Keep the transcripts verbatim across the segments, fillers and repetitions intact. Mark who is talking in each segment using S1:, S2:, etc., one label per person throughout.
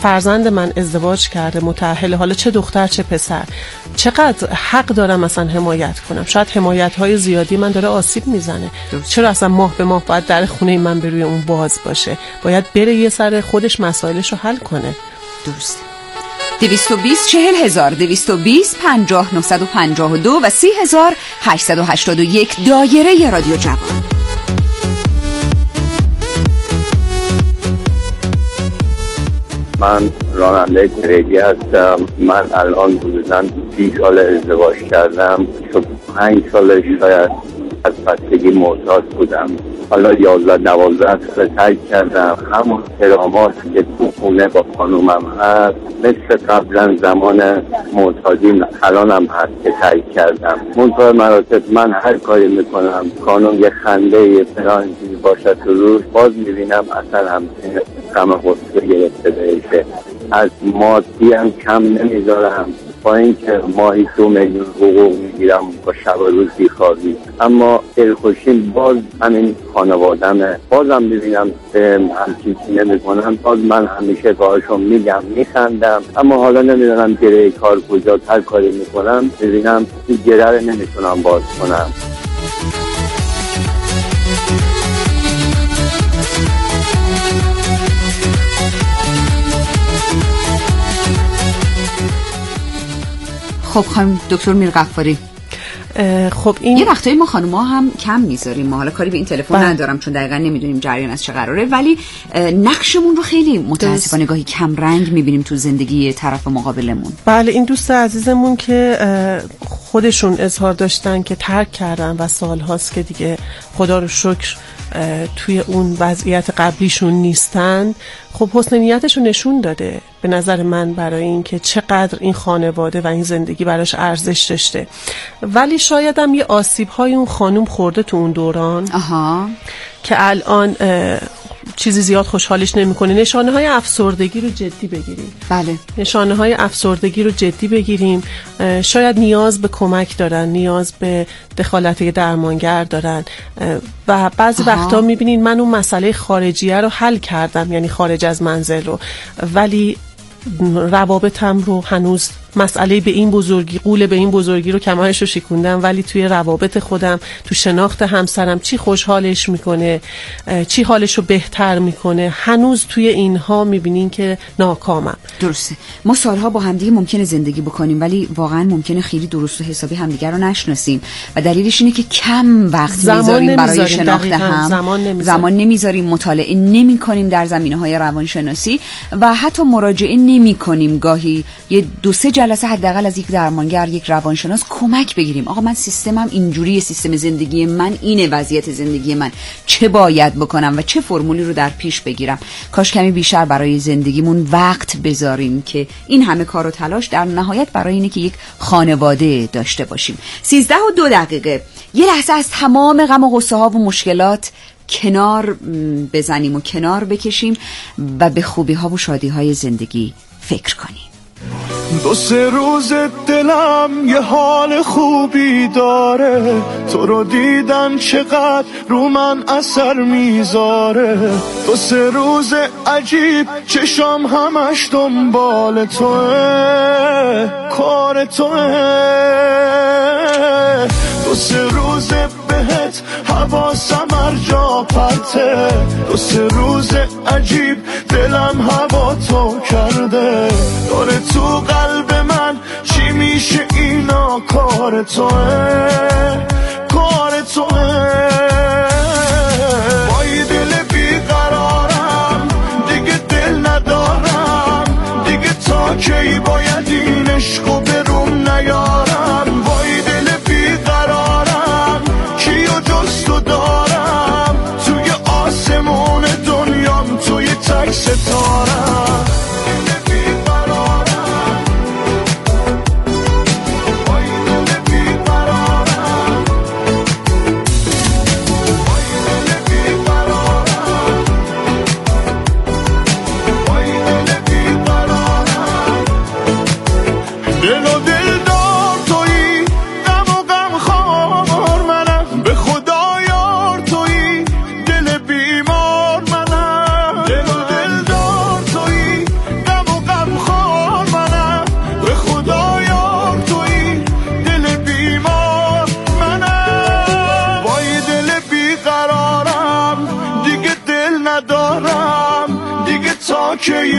S1: فرزند من ازدواج کرده، متأهل، حالا چه دختر چه پسر، چقدر حق دارم مثلا حمایت کنم؟ شاید حمایت‌های زیادی من داره آسیب میزنه. چرا اصلا ماه به ماه باید در خونه من به روی اون باز باشه؟ باید بره یه سر خودش مسائلش رو حل کنه.
S2: درست. دویست و بیست چهل هزار دویست و بیست پنجاه نهصد و پنجاه و دو و سی هزار هشتصد و هشتاد و یک دایره رادیو جوان.
S3: من راننده تریدی هستم. من الان حدوداً سی سال ازدواج کردم. پنج سال شاید از بچگی معتاد بودم. حالا یازده دوازده سال ترک کردم. همون احترامات که تو خونه با خانومم هست مثل قبلا زمان معتادیم الانم هست که ترک کردم. منطقه مراتب من هر کاری میکنم خانوم یه خنده یه فلان چیزی باشه تو روش باز میبینم اصلا همچین غم غصه گرفته بهشه. از مادی هم کم نمیذارم با اینکه ماهی دو میلیون حقوق میگیرم با شب و روز بیخوابی، اما دلخوشیم باز همین خانوادمه. بازم ببینم همچین چی نمیکنم، باز من همیشه باهاشون میگم میخندم، اما حالا نمیدونم گره کار کجا. هر کاری میکنم ببینم این گره رو نمیتونم باز کنم.
S2: خب خانم دکتر میرغفاری،
S1: خب این
S2: یه وقتایی ما خانوما هم کم میذاریم. ما حالا کاری به این تلفن ندارم چون دقیقاً نمیدونیم جریان از چه قراره، ولی نقشمون رو خیلی متاسفانه گاهی کم رنگ میبینیم تو زندگی طرف مقابلمون.
S1: بله، این دوست عزیزمون که خودشون اظهار داشتن که ترک کردن و سالهاست که دیگه خدا رو شکر توی اون وضعیت قبلیشون نیستن، خب حسن نیتش رو نشون داده به نظر من برای این که چقدر این خانواده و این زندگی براش ارزش داشته. ولی شاید هم یه آسیب های اون خانوم خورده تو اون دوران
S2: آها.
S1: که الان چیزی زیاد خوشحالش نمیکنه. نشانه های افسردگی رو جدی بگیریم.
S2: بله،
S1: نشانه های افسردگی رو جدی بگیریم. شاید نیاز به کمک دارن، نیاز به دخالت یه درمانگر دارن و بعضی وقتا میبینین من اون مسئله خارجیه رو حل کردم، یعنی خارج از منزل رو، ولی روابطم رو هنوز مسئله به این بزرگی، قول به این بزرگی رو کمرش رو شکوندم، ولی توی روابط خودم، تو شناخت همسرم چی خوشحالش میکنه، چی حالش رو بهتر میکنه، هنوز توی اینها میبینین که ناکامم.
S2: درسته، ما سالها با همدیگه ممکنه زندگی بکنیم ولی واقعا ممکنه خیلی درست و حسابی همدیگه رو نشناسیم و دلیلش اینه که کم وقت میذاریم برای شناخت هم،
S1: زمان نمیذاریم,
S2: زمان نمیذاریم مطالعه نمی کنیم در زمینه‌های روانشناسی و حتی مراجعه نمی کنیم. گاهی یه دو سه جلسه حداقل از یک درمانگر، یک روانشناس کمک بگیریم. آقا من سیستمم اینجوریه، سیستم زندگی من اینه، وضعیت زندگی من چه باید بکنم و چه فرمولی رو در پیش بگیرم. کاش کمی بیشتر برای زندگیمون وقت بذاریم که این همه کار و تلاش در نهایت برای اینه که یک خانواده داشته باشیم. سیزده و دو دقیقه یه لحظه از تمام غم و غصه ها و مشکلات کنار بزنیم و کنار بکشیم و به خوبی ها و شادی های زندگی فکر کنیم.
S4: دو سه روز دلم یه حال خوبی داره، تو رو دیدن چقدر رو من اثر میذاره. دو سه روز عجیب چشام همش دنبال توه، کار توه. دو سه روز بهت حواسم هر جا پرته، دو سه روز عجیب دلم هوا تو کرده. داره تو قلب من چی میشه اینا، کار توه، کار توه. با یه دل بیقرارم دیگه دل ندارم، دیگه تا کی باید این عشقو بروم نیارم. با یه دل بیقرارم کیو جز تو دارم، توی آسمون دنیام توی تک ستارم.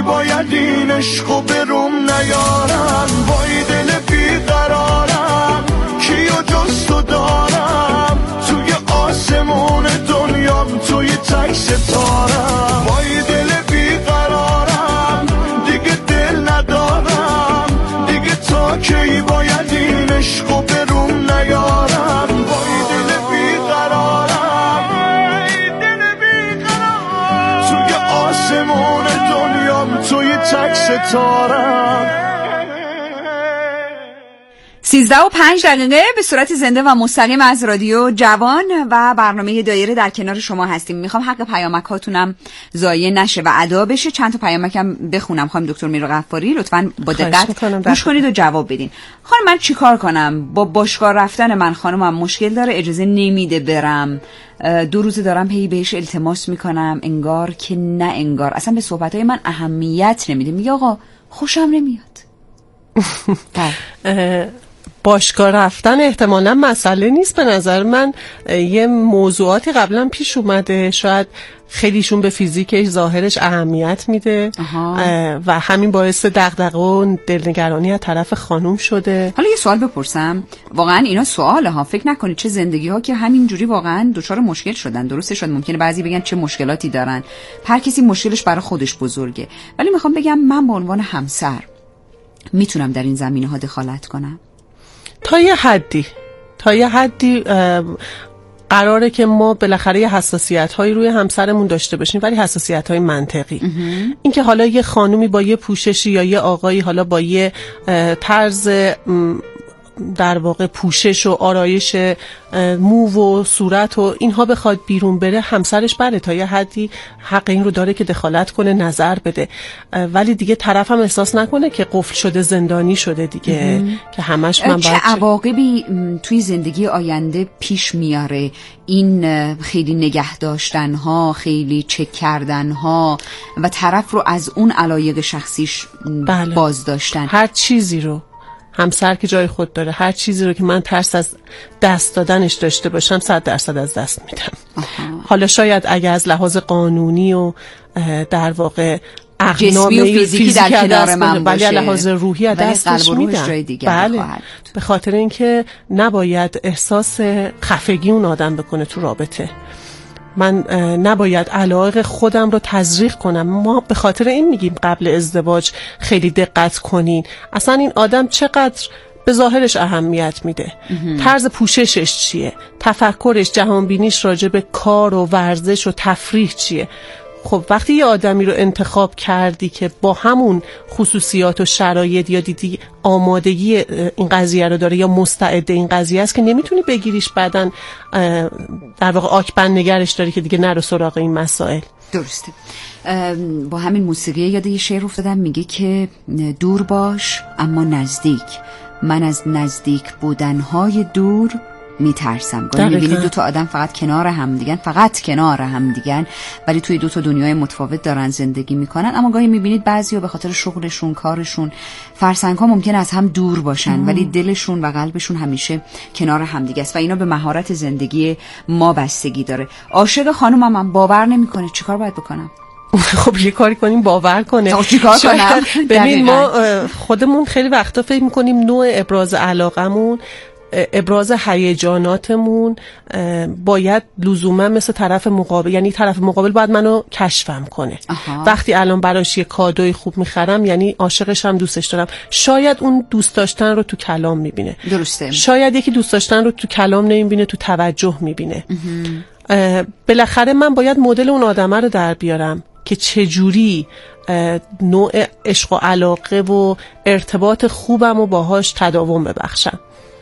S4: باید این عشقو بروم نیارن. وای دل بیقرارم کیو جز تو دارم، توی آسمون دنیام توی تک ستارم. وای دل بیقرارم دیگه دل ندارم، دیگه تا کی باید این عشقو بروم نیارن. وای دل بیقرارم توی آسمون دنیام توی تک ستارم.
S2: سیزده و پنج دقیقه به صورت زنده و مستقیم از رادیو جوان و برنامه دایره در کنار شما هستیم. میخوام حق پیامک هاتونم ضایع نشه و ادا بشه. چند تا پیامکم بخونم. خانم دکتر میرو غفاری لطفاً با دقت گوش کنید و جواب بدین. خانم من چیکار کنم؟ با باشگاه رفتن من خانمم مشکل داره، اجازه نمیده برم. دو روز دارم هی بهش التماس میکنم، انگار که نه انگار، اصلا به صحبتهای من اهمیت نمیده. میگه آقا خوشم نمیاد.
S1: باشگاه رفتن احتمالا مسئله نیست. به نظر من یه موضوعاتی قبلا پیش اومده، شاید خیلیشون به فیزیکش ظاهرش اهمیت میده و همین باعث دغدغه و دلنگرانی از طرف خانوم شده.
S2: حالا یه سوال بپرسم، واقعا اینا سواله ها، فکر نکنید چه زندگی ها که همینجوری واقعا دچار مشکل شدن. درسته شد ممکنه بعضی بگن چه مشکلاتی دارن، هر کسی مشکلش برای خودش بزرگه، ولی میخوام بگم من به عنوان همسر میتونم در این زمینه ها دخالت کنم
S1: تا یه حدی. تا یه حدی قراره که ما بالاخره یه حساسیت هایی روی همسرمون داشته باشیم، ولی حساسیت های منطقی. این که حالا یه خانومی با یه پوششی یا یه آقایی حالا با یه طرز در واقع پوشش و آرایش مو و صورت و اینها بخواد بیرون بره، همسرش بله تا یه حدی حق این رو داره که دخالت کنه، نظر بده، ولی دیگه طرف هم احساس نکنه که قفل شده، زندانی شده دیگه ام. که همش من
S2: چه عواقبی توی زندگی آینده پیش میاره این خیلی نگه داشتن ها، خیلی چک کردن ها و طرف رو از اون علایق شخصیش بله. باز داشتن؟
S1: هر چیزی رو همسر که جای خود داره، هر چیزی رو که من ترس از دست دادنش داشته باشم صد درصد از دست میدم. حالا شاید اگه از لحاظ قانونی و در واقع
S2: جسمی و فیزیکی در کنار من باشه،
S1: ولی لحاظ روحی از دستش میدم. بله، به خاطر اینکه نباید احساس خفگی اون آدم بکنه تو رابطه. من نباید علایق خودم رو تزریق کنم. ما به خاطر این میگیم قبل ازدواج خیلی دقت کنین اصلا این آدم چقدر به ظاهرش اهمیت میده، طرز پوششش چیه، تفکرش، جهانبینیش راجع به کار و ورزش و تفریح چیه. خب وقتی یه آدمی رو انتخاب کردی که با همون خصوصیات و شرایط یا دیدی آمادگی این قضیه رو داره یا مستعد این قضیه است، که نمیتونی بگیریش بعدن در واقع آکبند نگرش داری که دیگه نرو سراغ این مسائل.
S2: درسته. با همین موسیقی یاد یه شعر افتادم، میگه که دور باش اما نزدیک، من از نزدیک بودنهای دور میترسم. گاهی میبینید دو تا آدم فقط کنار هم دیگن، فقط کنار هم دیگن، ولی توی دو تا دنیای متفاوت دارن زندگی میکنن. اما گاهی میبینید بعضیا به خاطر شغلشون، کارشون، فرسنگ ها ممکن از هم دور باشن ام. ولی دلشون و قلبشون همیشه کنار هم دیگه است و اینا به مهارت زندگی ما بستگی داره. عاشق خانومم هم باور نمیکنه، چیکار باید بکنم؟
S1: خب یه کاری کنیم باور کنه.
S2: چیکار کنم؟
S1: ببین ما خودمون خیلی وقتا فکر میکنیم نوع ابراز علاقمون، ابراز هیجاناتمون باید لزوما مثل طرف مقابل، یعنی طرف مقابل باید منو کشفم کنه. آها. وقتی الان براش یه کادوی خوب میخرم یعنی عاشقش هم دوستش دارم. شاید اون دوست داشتن رو تو کلام میبینه.
S2: درسته.
S1: شاید یکی دوست داشتن رو تو کلام نمیبینه، تو توجه میبینه. بالاخره من باید مدل اون آدمه رو در بیارم که چجوری نوع عشق و علاقه و ارتباط خوبم و باهاش تداوم ببخشم.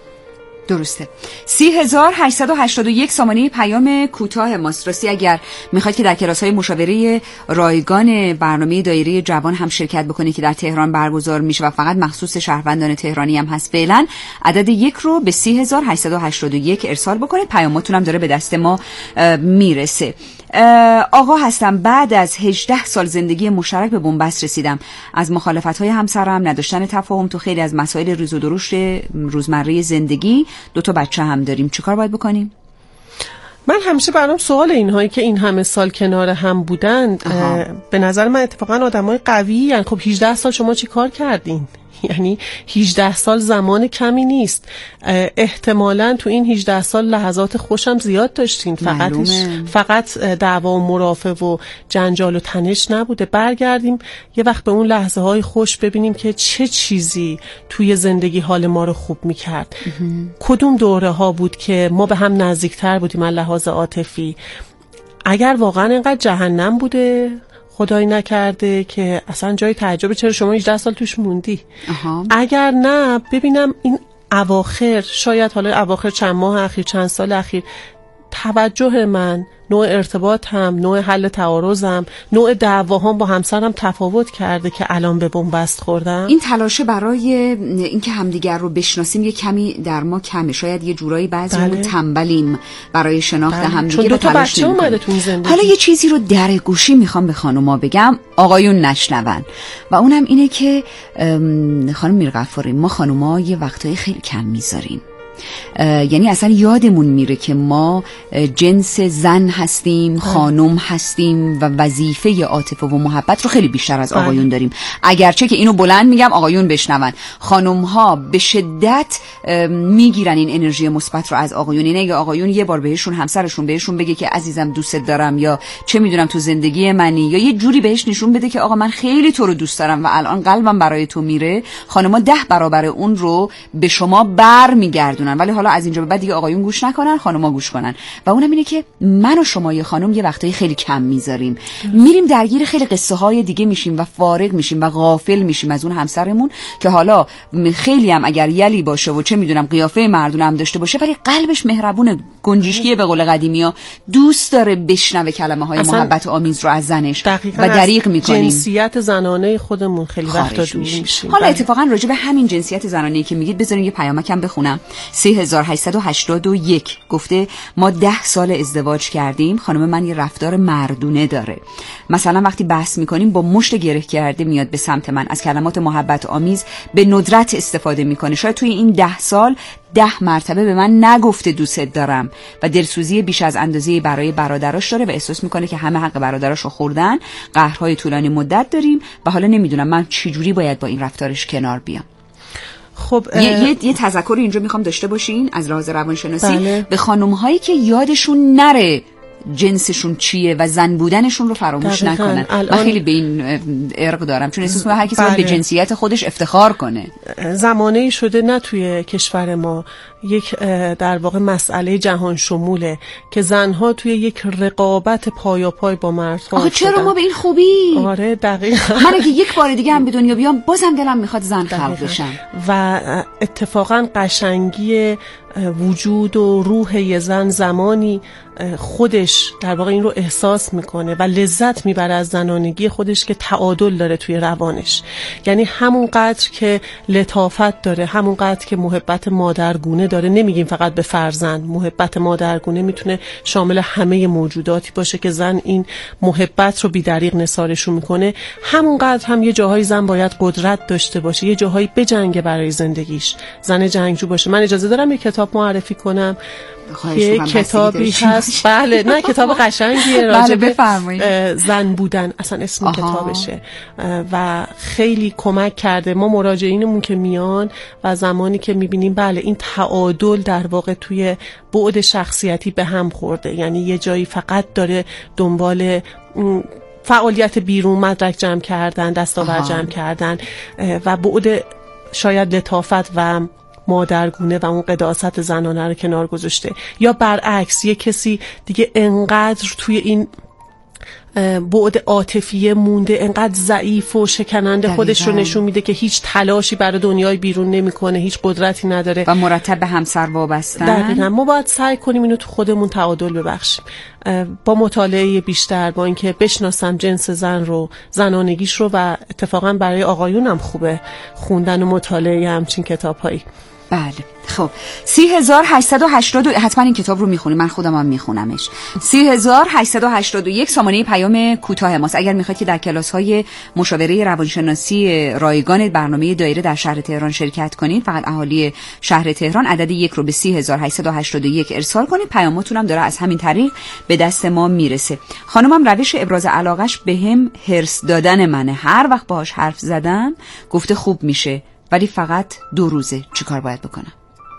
S2: درسته. سی هزار هشتصد و هشتاد و یک سامانه پیام کوتاه ماست. راستی اگر میخواید که در کلاس‌های مشاوره رایگان برنامه دایره جوان هم شرکت بکنید که در تهران برگزار میشه و فقط مخصوص شهروندان تهرانی هم هست، فعلا عدد یک رو به سی هزار هشتصد و هشتاد و یک ارسال بکنید. پیاماتون هم داره به دست ما میرسه. آقا هستم، بعد از هجده سال زندگی مشترک به بنبست رسیدم. از مخالفت‌های همسرم، نداشتن تفاهم تو خیلی از مسائل ریز و درشت روزمره زندگی، دو تا بچه هم داریم. چیکار باید بکنیم؟
S1: من همیشه برام سوال اینهایی که این همه سال کنار هم بودن، به نظر من اتفاقا آدمای قوی هستن. خب هجده سال شما چی کار کردین؟ یعنی هجده سال زمان کمی نیست. احتمالاً تو این هجده سال لحظات خوشم زیاد داشتین، فقط فقط دعوا و مرافعه و جنجال و تنش نبوده. برگردیم یه وقت به اون لحظه های خوش، ببینیم که چه چیزی توی زندگی حال ما رو خوب میکرد. کدوم دوره ها بود که ما به هم نزدیکتر بودیم از لحاظ عاطفی. اگر واقعا اینقدر جهنم بوده، خدایی نکرده که اصلا جای تعجب چرا شما هجده سال توش موندی. آها. اگر نه، ببینم این اواخر، شاید حالا اواخر چند ماه اخیر، چند سال اخیر، توجه من، نوع ارتباطم، نوع حل تعارضم، نوع دعواهام با همسرم تفاوت کرده که الان به بنبست خوردم.
S2: این تلاشه برای اینکه همدیگر رو بشناسیم یه کمی در ما کمه. شاید یه جورایی بعضیمون بله. تنبلیم برای شناخت بله. همدیگه رو تلاش نمی‌کنیم. حالا یه چیزی رو در گوشی میخوام به خانوما بگم، آقایون نشنون، و اونم اینه که خانم میرغفاری، ما خانوما یه وقتایی خیلی کم میذاریم. یعنی اصلا یادمون میره که ما جنس زن هستیم، خانم هستیم و وظیفه عاطفه و محبت رو خیلی بیشتر از آقایون داریم. اگرچه که اینو بلند میگم آقایون بشنون، خانم ها به شدت میگیرن این انرژی مثبت رو از آقایون. اینه اگه آقایون یه بار بهشون، همسرشون بهشون بگه که عزیزم دوست دارم، یا چه میدونم تو زندگی منی، یا یه جوری بهش نشون بده که آقا من خیلی تو رو دوست دارم و الان قلبم برای تو میره، خانم‌ها ده برابر اون رو به شما برمیگردونن. ولی حالا از اینجا به بعد دیگه آقایون گوش نکنن، خانم‌ها گوش کنن. و اونم اینه که من و شما یه خانم یه وقتایی خیلی کم میذاریم، میریم درگیر خیلی قصه های دیگه میشیم و فارغ میشیم و غافل میشیم از اون همسرمون که حالا خیلی هم اگر یلی باشه و چه میدونم قیافه مردونه هم داشته باشه، ولی قلبش مهربونه، گنجشکیه به قول قدیمی‌ها، دوست داره بشنوه کلمه‌های محبت آمیز رو از زنش و دریغ میکنیم.
S1: جنسیت زنانه خودمون خیلی وقتا دور میشیم.
S2: حالا اتفاقا راجع به همین جنسیت زنانه‌ای که میگید بذارین یه پیامکم بخونم. سه هزار و هشتصد و هشتاد و یک گفته ما ده سال ازدواج کردیم، خانم من یه رفتار مردونه داره. مثلا وقتی بحث میکنیم با مشت گره کرده میاد به سمت من، از کلمات محبت آمیز به ندرت استفاده میکنه. شاید توی این ده سال ده مرتبه به من نگفته دوست دارم و دلسوزی بیش از اندازه برای برادراش داره و احساس میکنه که همه حق برادراش رو خوردن. قهرهای طولانی مدت داریم و حالا نمیدونم من چجوری باید با این رفتارش کنار بیام.
S1: خب
S2: یه, یه, یه تذکر اینجا میخوام داشته باشین از لحاظ روانشناسی بله. به خانم هایی که یادشون نره جنسشون چیه و زن بودنشون رو فراموش نکنن. من خیلی به این ارق دارم، چون احساس می‌کنم هر کسی باید به جنسیت خودش افتخار کنه.
S1: زمانه‌ای شده نه توی کشور ما یک در واقع مسئله جهان شموله که زنها توی یک رقابت پایاپای با مردها.
S2: آخه چرا ما به این خوبی؟
S1: آره دقیقاً.
S2: من اگه یک بار دیگه هم به دنیا بیام بازم دلم میخواد زن خلق بشم.
S1: و اتفاقاً قشنگی وجود و روح یه زن زمانی خودش در واقع این رو احساس میکنه و لذت میبره از زنانگی خودش که تعادل داره توی روانش. یعنی همون قدر که لطافت داره، همون قدر که محبت مادرگونه داره. نمیگیم فقط به فرزند، محبت مادرگونه میتونه شامل همه موجوداتی باشه که زن این محبت رو بی‌دریغ نثارشون میکنه. همون قدر هم یه جاهای زن باید قدرت داشته باشه، یه جاهایی بجنگه برای زندگیش، زن جنگجو باشه. من اجازه دارم یه کتاب معرفی کنم؟ یه کتابی هست بله، نه کتاب قشنگیه راجع به زن بودن، اصلا اسم آها. کتابشه و خیلی کمک کرده ما مراجعینمون که میان و زمانی که میبینیم بله این تعادل در واقع توی بعد شخصیتی به هم خورده. یعنی یه جایی فقط داره دنبال فعالیت بیرون، مدرک جمع کردن، دستاورد جمع کردن و بعد شاید لطافت و مادرگونه و اون قداست زنانه رو کنار گذاشته. یا برعکس یه کسی دیگه انقدر توی این بعد عاطفی مونده، انقدر ضعیف و شکننده دقیقا. خودش رو نشون میده که هیچ تلاشی برای دنیای بیرون نمیکنه، هیچ قدرتی نداره
S2: و مرتب به همسر وابستن.
S1: دقیقاً. ما باید سعی کنیم اینو تو خودمون تعادل ببخشیم با مطالعه بیشتر، با اینکه بشناسم جنس زن رو، زنانگیش رو. و اتفاقا برای آقایون هم خوبه خوندن و مطالعه همچین کتاب‌هایی.
S2: بله. خب سی هزار هشتصد و هشتاد حتما این کتاب رو میخونی، من خودم هم میخونمش. سی هزار هشتصد و هشتاد و یک سامانه پیام کوتاه ماست. اگر میخواید که در کلاس های مشاوره روانشناسی رایگان برنامه دایره در شهر تهران شرکت کنید، فقط اهالی شهر تهران عدد یک رو به سی هزار هشتصد و هشتاد و یک ارسال کنید. پیاماتون هم داره از همین طریق به دست ما میرسه. خانمم روش ابراز علاقش بهم هرس دادن منه. هر وقت باهاش حرف زدم گفته خوب میشه، ولی فقط دو روزه. چیکار باید بکنم؟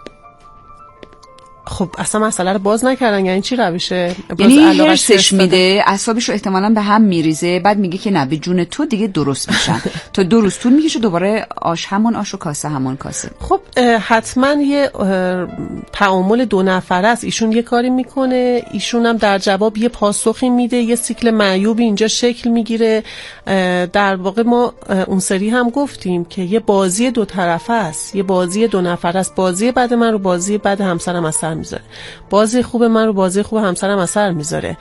S1: خب اصلا مسئله رو باز نکردن، یعنی چی روشه؟
S2: یعنی هرسش میده، اعصابش رو احتمالاً به هم میریزه، بعد میگه که نه به جون تو دیگه درست میشن. تا دو روز طول میکشه دوباره آش همون آش و کاسه همون کاسه.
S1: خب حتما یه تعامل دو نفره است. ایشون یه کاری میکنه، ایشون هم در جواب یه پاسخی میده، یه سیکل معیوبی اینجا شکل میگیره. در واقع ما اون سری هم گفتیم که یه بازی دو طرفه است، یه بازی دو نفره است. بازی بعد من رو بازی بعد همسرم اثر میذاره، بازی خوب من رو بازی خوب همسرم اثر میذاره.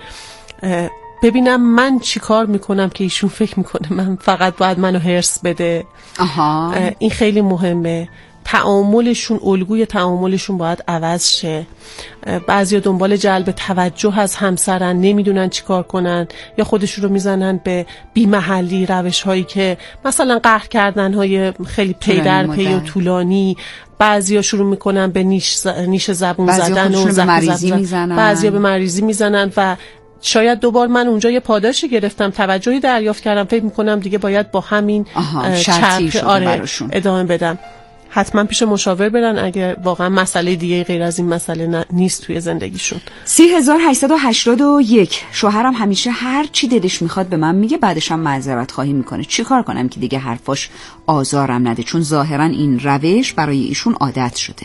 S1: ببینم من چی کار میکنم که ایشون فکر میکنه من فقط باید منو هرس بده.
S2: آها.
S1: این خیلی مهمه. تعاملشون، الگوی تعاملشون باید عوض شه. بعضیا دنبال جلب توجه از همسرن، نمیدونن چی کار کنن، یا خودشون رو میزنن به بی‌محلی روش هایی که مثلا قهر کردن های خیلی پی در پی و طولانی. بعضیا شروع میکنن به نیش, ز... نیش زبون زدن و
S2: به مریضی میزنن،
S1: بعضیا به مریضی میزنن و شاید دوبار من اونجا یه پاداشی گرفتم، توجهی دریافت کردم، فکر میکنم دیگه باید با همین چرخ آره ادامه بدم. حتما پیش مشاور برن اگه واقعا مسئله دیگه غیر از این مسئله نیست توی زندگیشون.
S2: سی هزار هشتصد و هشتاد و یک شوهرم همیشه هر چی دلش میخواد به من میگه، بعدش هم معذرت خواهی میکنه. چی کار کنم که دیگه حرفاش آزارم نده؟ چون ظاهرا این روش برای ایشون عادت شده.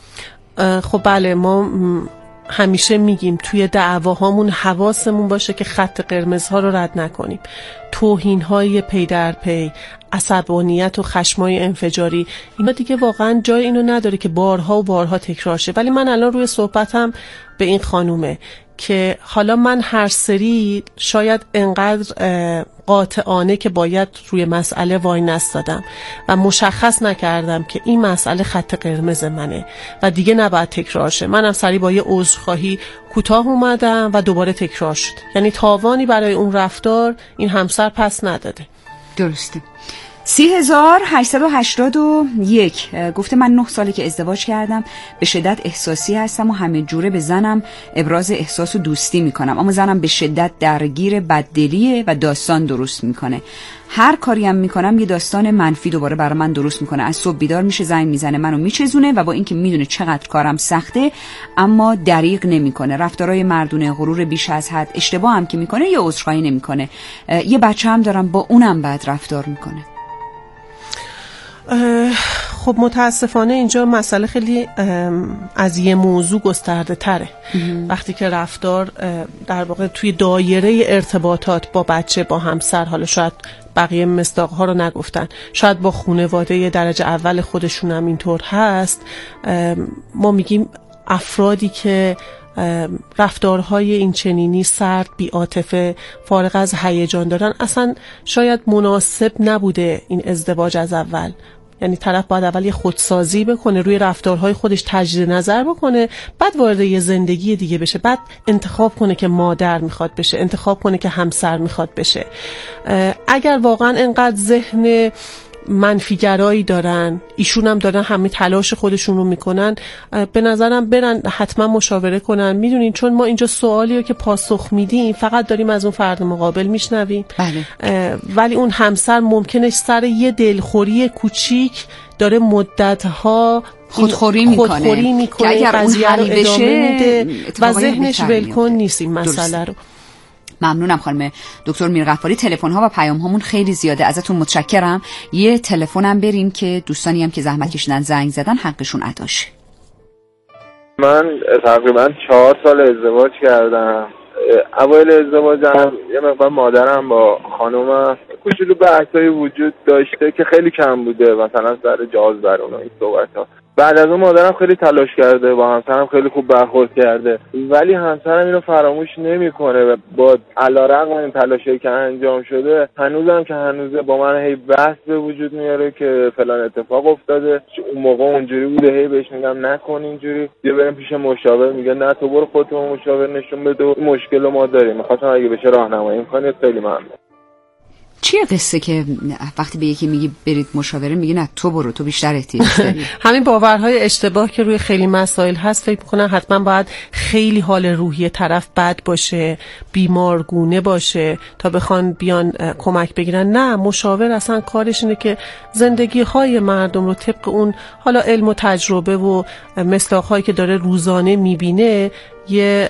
S1: خب بله، ما همیشه میگیم توی دعواهامون حواسمون باشه که خط قرمزها رو رد نکنیم. توهین‌های پی در پی، عصبانیت و خشمای انفجاری، اینا دیگه واقعا جای اینو نداره که بارها و بارها تکرار شه. ولی من الان روی صحبتم به این خانومه که حالا من هر سری شاید انقدر قاطعانه که باید روی مسئله وای نستادم و مشخص نکردم که این مسئله خط قرمز منه و دیگه نباید تکرار شه. منم سری با یه عذرخواهی کوتاه اومدم و دوباره تکرار شد. یعنی تاوانی برای اون رفتار این همسر پس نداده.
S2: درسته. سی هزار هشتصد و هشتاد و یک گفته من نه ساله که ازدواج کردم، به شدت احساسی هستم و همه جوره به زنم ابراز احساس و دوستی میکنم، اما زنم به شدت درگیر بددلیه و داستان درست میکنه. هر کاری هم میکنم یه داستان منفی دوباره برای من درست میکنه. از صبح بیدار میشه، زنگ میزنه، منو میچزونه و با اینکه میدونه چقدر کارم سخته اما دریغ نمیکنه. رفتارهای مردونه، غرور بیش از حد، اشتباه هم که میکنه یا عذرخواهی نمیکنه. یه بچه هم دارم، با اونم بد رفتار میکنه.
S1: خب متاسفانه اینجا مسئله خیلی از یه موضوع گسترده تره. وقتی که رفتار در واقع توی دایره ارتباطات با بچه، با همسر، حالا شاید بقیه مصداقها رو نگفتن، شاید با خانواده درجه اول خودشون هم اینطور هست، ما میگیم افرادی که رفتارهای این چنینی سرد، بی‌عاطفه، فارغ از هیجان دارن، اصلا شاید مناسب نبوده این ازدواج از اول. یعنی طرف باید اول یه خودسازی بکنه، روی رفتارهای خودش تجدید نظر بکنه، بعد وارد یه زندگی دیگه بشه، بعد انتخاب کنه که مادر میخواد بشه، انتخاب کنه که همسر میخواد بشه. اگر واقعا انقدر ذهن منفیگرایی دارن، ایشون هم دارن همه تلاش خودشون رو میکنن، به نظرم برن حتما مشاوره کنن. میدونین چون ما اینجا سوالی رو که پاسخ میدیم فقط داریم از اون فرد مقابل میشنویم،
S2: بله.
S1: ولی اون همسر ممکنه سر یه دلخوری کوچیک داره مدتها
S2: خودخوری میکنه,
S1: خودخوری میکنه
S2: که اگر اون حل بشه
S1: و ذهنش ولکن نیست این مسئله رو.
S2: ممنونم خانم دکتر میرغفاری. تلفن ها و پیام هامون خیلی زیاده، ازتون متشکرم. یه تلفنم بریم که دوستانی هم که زحمت کشیدن زنگ زدن حقشون ادا شه.
S5: من تقریبا چهار سال ازدواج کردم. اوایل ازدواجم یه مقدار مادرم با خانم کوچولو بحثایی وجود داشته که خیلی کم بوده، مثلا سر جواز برون و این صحبت‌ها. بعد از اون مادرم خیلی تلاش کرده، با همسرم خیلی خوب برخورد کرده، ولی همسرم اینو فراموش نمیکنه و با علیرغم این تلاشی که انجام شده هنوزم که هنوزه با من هی بحث به وجود میاره که فلان اتفاق افتاده، اون موقع اونجوری بوده، هی بهش میگم نکن اینجوری، بیا بریم پیش مشاور، میگه نه تو برو خودت مشاور نشون بده، این مشکل ما داریم، می‌خواستم اگه بشه راهنمایی کنید. خیلی ممنون.
S2: چیه قصه که وقتی به یکی میگی برید مشاوره میگی نه تو برو، تو بیشتر احتیاج داری؟
S1: همین باورهای اشتباه که روی خیلی مسائل هست، فکر میکنن حتما باید خیلی حال روحی طرف بد باشه، بیمارگونه باشه تا بخوان بیان کمک بگیرن. نه، مشاور اصلا کارش اینه که زندگی های مردم رو طبق اون حالا علم و تجربه و مصداق هایی که داره روزانه میبینه یه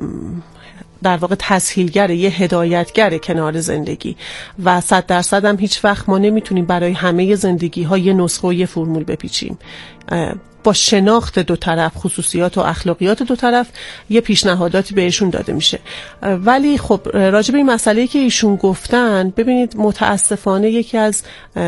S1: در واقع تسهیلگره، یه هدایتگره کنار زندگی و صد درصد هم هیچ وقت ما نمیتونیم برای همه زندگی ها یه نسخه و یه فرمول بپیچیم. با شناخت دو طرف، خصوصیات و اخلاقیات دو طرف، یه پیشنهاداتی بهشون داده میشه. ولی خب راجع به این مسئله که ایشون گفتن، ببینید متاسفانه یکی از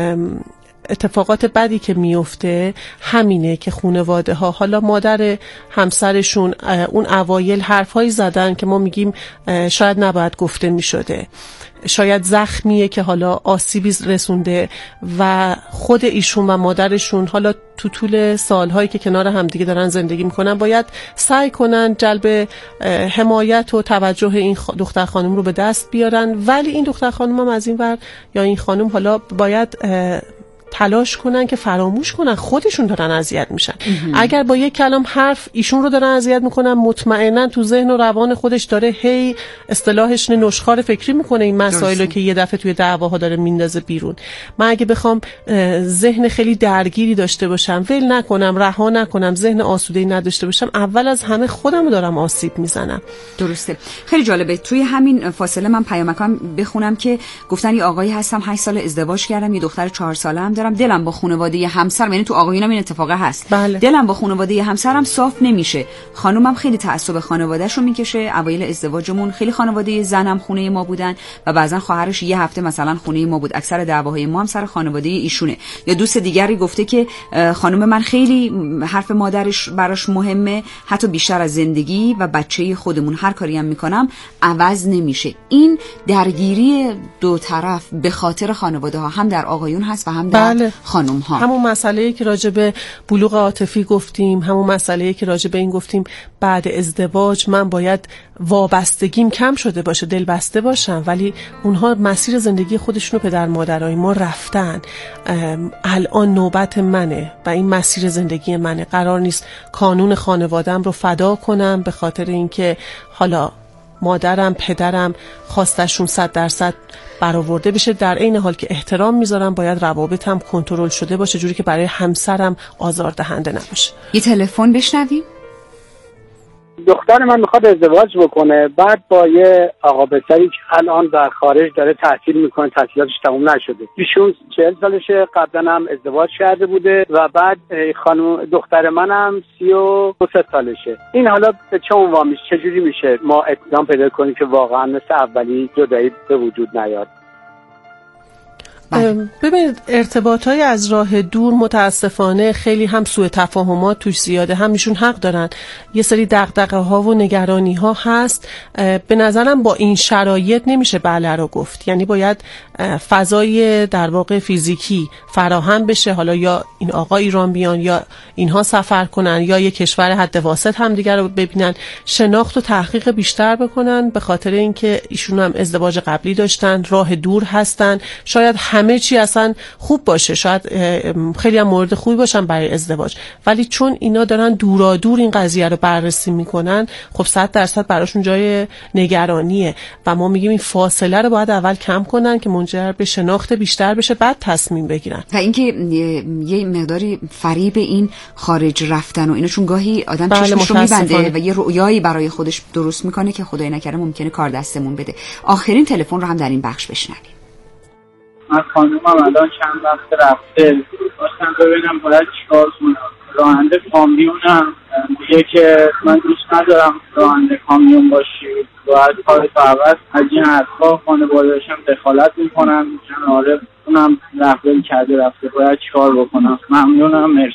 S1: اتفاقات بدی که میفته همینه که خانواده ها، حالا مادر همسرشون اون اوایل حرفایی زدن که ما میگیم شاید نباید گفته میشده، شاید زخمیه که حالا آسیبی رسونده و خود ایشون و مادرشون حالا تو طول سالهایی که کنار همدیگه دارن زندگی میکنن باید سعی کنن جلب حمایت و توجه این دختر خانم رو به دست بیارن. ولی این دختر خانم هم از این ور یا این خانم حالا باید تلاش کنن که فراموش کنن خودشون دارن اذیت میشن. اگر با یک کلام حرف ایشون رو دارن اذیت میکنن، مطمئنا تو ذهن و روان خودش داره هی اصطلاحش نشخوار فکری میکنه این مسائل رو که یه دفعه توی دعواها داره میندازه بیرون. من اگه بخوام ذهن خیلی درگیری داشته باشم، ول نکنم، رها نکنم، ذهن آسوده‌ای نداشته باشم، اول از همه خودم رو دارم آسیب میزنم.
S2: درسته. خیلی جالبه. توی همین فاصله من پیامکام بخونم که گفتن یه آقایی هستم هشت سال ازدواج کردم، یه دختر چهار ساله هم دارم، دلم با خانواده همسرم، یعنی تو آقایونم این اتفاق هست،
S1: بله.
S2: دلم با خانواده همسرم صاف نمیشه. خانومم خیلی تعصب خانواده‌شو میکشه. اوایل ازدواجمون خیلی خانواده زنم خونه ما بودن و بعضن خواهرش یه هفته مثلا خونه ما بود. اکثر دعواهای ما هم سر خانواده ایشونه. یا دوست دیگری گفته که خانم من خیلی حرف مادرش براش مهمه، حتی بیشتر از زندگی و بچه خودمون، هر کاری هم میکنم عوض نمیشه. این درگیری دو طرف به خاطر خانواده ها هم در آقایون هست و هم در
S1: بله.
S2: خانم ها.
S1: همون مسئله‌ای که راجع به بلوغ عاطفی گفتیم، همون مسئله‌ای که راجع به این گفتیم بعد ازدواج من باید وابستگیم کم شده باشه، دلبسته باشم، ولی اونها مسیر زندگی خودشونو پدر مادرای ما رفتن. الان نوبت منه و این مسیر زندگی منه. قرار نیست کانون خانوادم رو فدا کنم به خاطر اینکه حالا مادرم پدرم خواستشون صد درصد برآورده بشه. در عین حال که احترام میذارم باید روابطم کنترل شده باشه، جوری که برای همسرم آزاردهنده نباشه.
S2: یه تلفن بشنویم.
S6: دختر من میخواد ازدواج بکنه، بعد با یه آقا پسری که الان در خارج داره تحصیل میکنه، تحصیلاتش تموم نشده. ایشون چهل سالشه، قبلا هم ازدواج کرده بوده و بعد خانم دختر منم سی و سه سالشه. این حالا به چه عنوان میشه؟ چجوری میشه ما اطمینان پیدا کنیم که واقعا مثل اولی جدایی به وجود نیاد؟
S1: ببینید ارتباطای از راه دور متاسفانه خیلی هم سوء تفاهمات توش زیاده، هم ایشون حق دارن، یه سری دغدغه ها و نگرانی ها هست. به نظرم با این شرایط نمیشه بله رو گفت، یعنی باید فضای در واقع فیزیکی فراهم بشه، حالا یا این آقا ایران بیان یا اینها سفر کنن یا یه کشور حد واسط هم دیگر رو ببینن، شناخت و تحقیق بیشتر بکنن، به خاطر اینکه ایشون هم ازدواج قبلی داشتن، راه دور هستن، شاید همه چی اصلا خوب باشه، شاید خیلی هم مورد خوبی باشن برای ازدواج، ولی چون اینا دارن دورا دور این قضیه رو بررسی میکنن، خب صد درصد براشون جای نگرانیه و ما میگیم این فاصله رو باید اول کم کنن که منجر به شناخت بیشتر بشه، بعد تصمیم بگیرن.
S2: و اینکه یه مقداری فریب این خارج رفتن و اینا، چون گاهی آدم بله چشمش رو میبنده و یه رؤیایی برای خودش درست میکنه که خدای نکره ممکنه کار دستمون بده. آخرین تلفن رو هم در این بخش بشنویم.
S7: من خانومم الان چند وقت رفته، داشتم ببینم باید چیکار کنم. راننده کامیونم، میگه که من دوست ندارم راننده کامیون باشی و باید کار تو عوض از این حرفا خانواده‌شم دخالت میکنن، میگن آره اونم رفته کرده رفته باید چیکار بکنم. ممنونم، مرسی.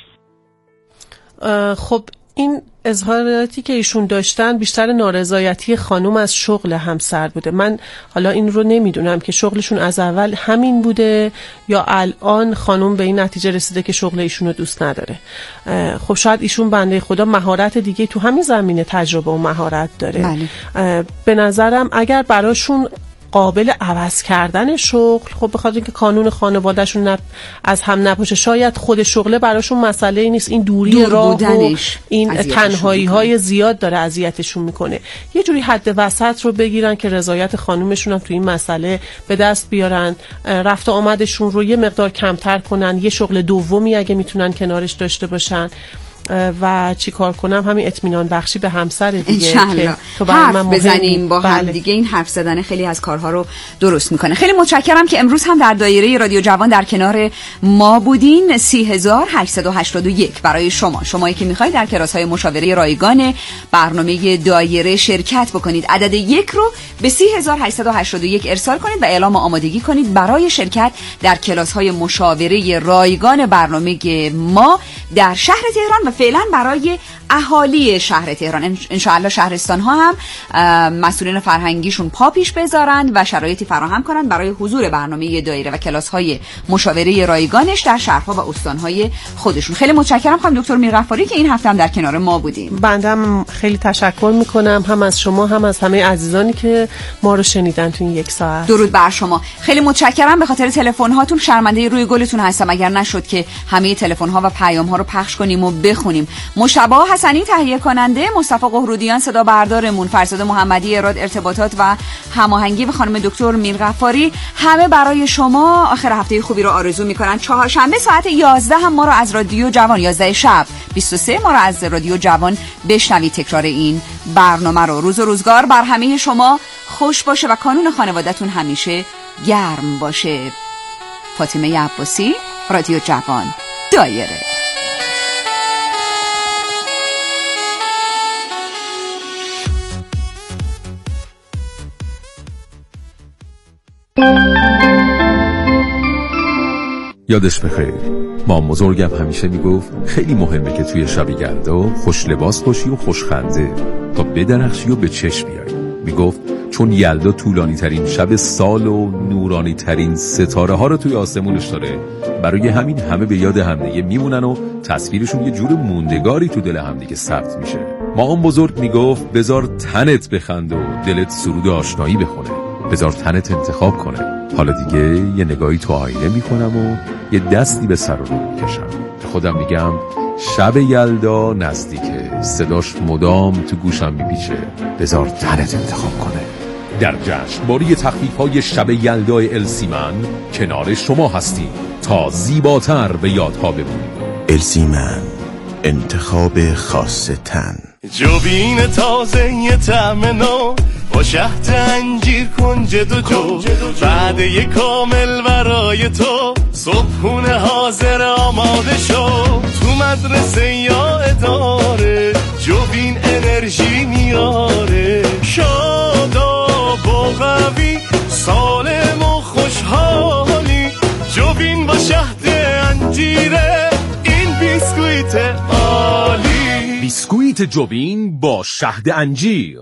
S1: خب این اظهاراتی که ایشون داشتن بیشتر نارضایتی خانم از شغل همسر بوده. من حالا این رو نمیدونم که شغلشون از اول همین بوده یا الان خانم به این نتیجه رسیده که شغل ایشون رو دوست نداره. خب شاید ایشون بنده خدا مهارت دیگه تو همین زمینه تجربه و مهارت داره. بله. به نظرم اگر براشون قابل عوض کردن شغل، خب به خاطر اینکه قانون خانوادهشون نب... از هم نباشه، شاید خود شغله براشون مسئله نیست، این دوری دور راه و این تنهایی های زیاد داره اذیتشون میکنه. یه جوری حد وسط رو بگیرن که رضایت خانومشون هم تو این مسئله به دست بیارن، رفت آمدشون رو یه مقدار کمتر کنن، یه شغل دومی اگه میتونن کنارش داشته باشن و چی کار کنم همین اطمینان بخشی به همسر دیگه که تو برای من مهم
S2: بزنیم با هم. بله. دیگه این حرف زدن خیلی از کارها رو درست میکنه. خیلی متشکرم که امروز هم در دایره رادیو جوان در کنار ما بودین. سی هزار هشتصد و هشتاد و یک برای شما، شمایی که میخواید در کلاس‌های مشاوره رایگان برنامه دایره شرکت بکنید، عدد یک رو به سی هزار هشتصد و هشتاد و یک ارسال کنید و اعلام آمادگی کنید برای شرکت در کلاس‌های مشاوره رایگان برنامه ما در شهر تهران و فعلا برای اهالی شهر تهران. انشاءالله شهرستان ها هم مسئولین فرهنگیشون پا پیش بذارند و شرایطی فراهم کنند برای حضور برنامه دایره و کلاس های مشاوره رایگانش در شهرها و استان های خودشون. خیلی متشکرم خانم دکتر میرغفاری که این هفته هم در کنار ما بودیم.
S1: بنده هم خیلی تشکر میکنم، هم از شما هم از همه عزیزانی که ما رو شنیدن تو این یک ساعت.
S2: درود بر شما. خیلی متشکرم. به خاطر تلفن هاتون شرمنده روی گلتون هستم اگر نشد که همه تلفن ها و پیام ها رو پخش کنیم و بخونیم. مشتبه حسنی تهیه کننده، مصطفی قهرودیان صدا بردارمون، فرزاد محمدی اراد ارتباطات و هماهنگی و خانم دکتر میرغفاری، همه برای شما آخر هفته خوبی رو آرزو میکنن. چهارشنبه ساعت یازده هم ما رو از رادیو جوان، یازده شب بیست و سه ما رو از رادیو جوان بشنوید تکرار این برنامه رو. روز و روزگار بر همه شما خوش باشه و کانون خانواده‌تون همیشه گرم باشه. فاطمه عباسی، رادیو جوان، دایره.
S8: یادش بخیر، مام بزرگم همیشه میگفت خیلی مهمه که توی شب یلدا خوش لباس باشی و خوش خنده تا بدرخشی و به چشم بیای. میگفت چون یلدا طولانی ترین شب سال و نورانی ترین ستاره ها رو توی آسمونش داره، برای همین همه به یاد همدیگه میمونن و تصویرشون یه جور موندگاری تو دل همدیگه ثبت میشه. مام بزرگ میگفت بذار تنت بخند و دلت سرود آشنایی بخونه، بذار تنت انتخاب کنه. حالا دیگه یه نگاهی تو آینه میکنم و یه دستی به سر و رو میکشم، به خودم میگم شب یلدا نزدیکه، صداش مدام تو گوشم میپیچه، بذار تنت انتخاب کنه. در جشنواره تخفیف‌های شب یلدای السیمن کنار شما هستیم تا زیباتر به یادها بمونید.
S9: السیمن، انتخاب خاص تن.
S4: جوبین تازه یه طعم نو با شهد انجیر کنجد و جو، وعده کامل برای تو، صبحونه حاضر آماده شو. تو مدرسه یا اداره جوبین انرژی میاره، شاداب و قوی، سالم و خوشحالی. جوبین با شهد انجیره، این بیسکویت عالی.
S8: بیسکویت جوبین با شهد انجیر،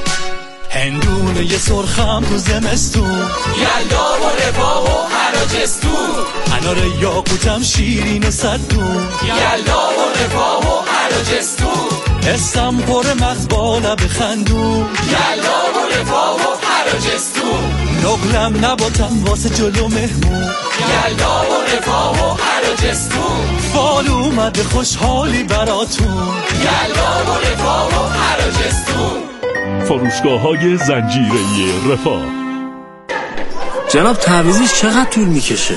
S10: هندونه یه سرخم تو زمستون،
S11: یلدا و رفاه و حراجستون،
S10: انار یاقوتم شیرین صدون،
S11: یلدا و رفاه و حراجستون،
S10: حسم پر مغز بالا بخندون،
S11: یلدا و رفاه و حراجستون،
S10: نقلم نباتم واسه جلو مهمون،
S11: یلدا و رفاه و حراجستون،
S10: فال اومده خوشحالی براتون،
S11: یلدا و رفاه و حراجستون.
S12: فروشگاه های زنجیره رفاه.
S13: جناب تعویزش چقدر طول میکشه؟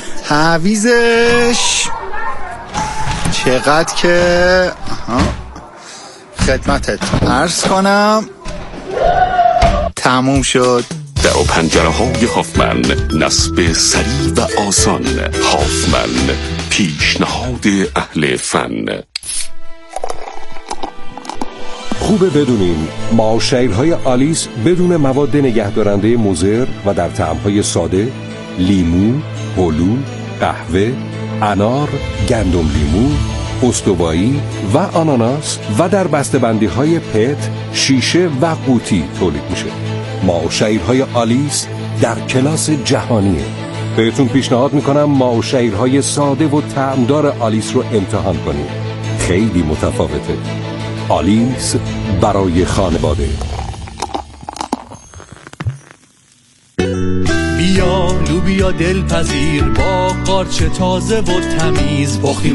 S14: تعویزش چقدر که خدمتت عرض کنم تموم شد.
S12: در و پنجره های هافمن، نصب سریع و آسان. هافمن، پیشنهاد اهل فن.
S15: خوبه بدونین ما شیرهای آلیس بدون مواد نگهدارنده مضر و در طعمهای ساده، لیمو، هلو، قهوه، انار، گندم لیمو، استوایی و آناناس و در بسته‌بندی‌های پت، شیشه و قوطی تولید میشه. ما شیرهای آلیس در کلاس جهانیه. بهتون پیشنهاد میکنم ما شیرهای ساده و طعمدار آلیس رو امتحان کنید. خیلی متفاوته. آلیس برای خانواده.
S10: بیا لوبیا دلپذیر با قارچ تازه و تمیز، بخیم